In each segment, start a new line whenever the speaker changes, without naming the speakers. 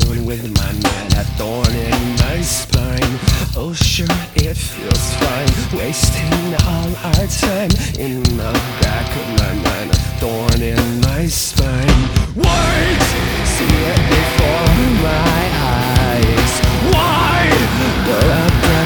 alone with my mind, a thorn in my spine. Oh sure, it feels fine, wasting all our time. In the back of my mind, a thorn in my spine. Wait, see it before my eyes. Why go out that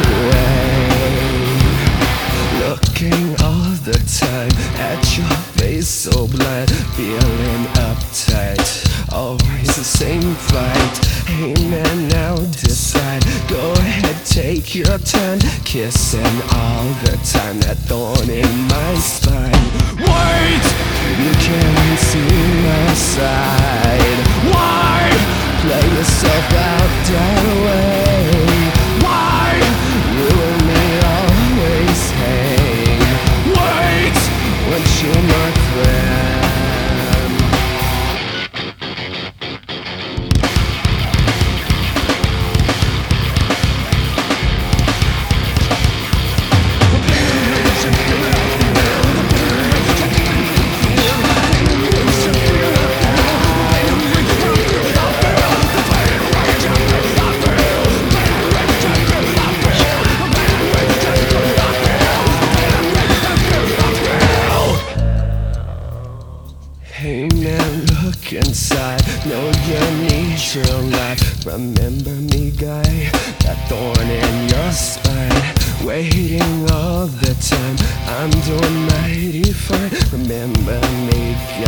way? Looking all the time at your face so blind, feeling uptight, always the same fight. Hey man, now decide, go ahead, take your time, kissing all the time, that thorn in my spine. Wait, you can't see my side. Why play yourself out that way? Why you and me always hang? Wait, weren't you my friend? Hey man, look inside, know you need your life. Remember me, guy, that thorn in your spine, waiting all the time. I'm doing mighty fine. Remember me, guy.